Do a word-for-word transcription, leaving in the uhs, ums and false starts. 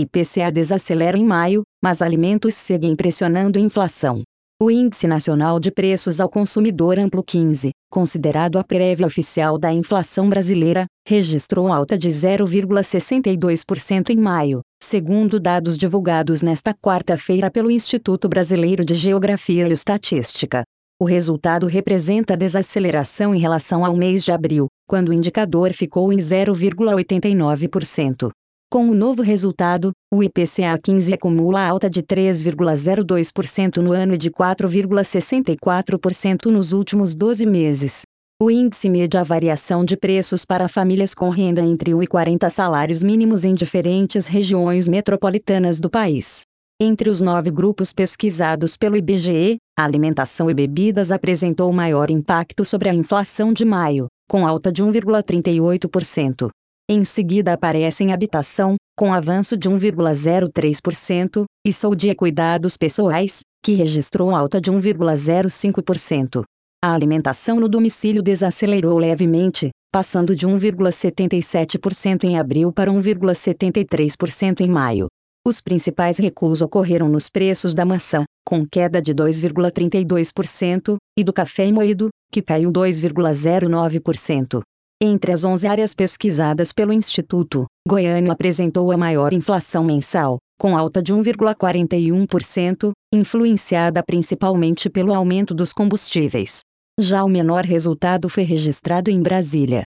I P C A desacelera em maio, mas alimentos seguem pressionando a inflação. O Índice Nacional de Preços ao Consumidor Amplo quinze, considerado a prévia oficial da inflação brasileira, registrou alta de zero vírgula sessenta e dois por cento em maio, segundo dados divulgados nesta quarta-feira pelo Instituto Brasileiro de Geografia e Estatística. O resultado representa desaceleração em relação ao mês de abril, quando o indicador ficou em zero vírgula oitenta e nove por cento. Com o novo resultado, o I P C A quinze acumula alta de três vírgula zero dois por cento no ano e de quatro vírgula sessenta e quatro por cento nos últimos doze meses. O índice mede a variação de preços para famílias com renda entre um e quarenta salários mínimos em diferentes regiões metropolitanas do país. Entre os nove grupos pesquisados pelo I B G E, a alimentação e bebidas apresentou o maior impacto sobre a inflação de maio, com alta de um vírgula trinta e oito por cento. Em seguida aparecem habitação, com avanço de um vírgula zero três por cento, e saúde e cuidados pessoais, que registrou alta de um vírgula zero cinco por cento. A alimentação no domicílio desacelerou levemente, passando de um vírgula setenta e sete por cento em abril para um vírgula setenta e três por cento em maio. Os principais recuos ocorreram nos preços da maçã, com queda de dois vírgula trinta e dois por cento, e do café moído, que caiu dois vírgula zero nove por cento. Entre as onze áreas pesquisadas pelo Instituto, Goiânia apresentou a maior inflação mensal, com alta de um vírgula quarenta e um por cento, influenciada principalmente pelo aumento dos combustíveis. Já o menor resultado foi registrado em Brasília,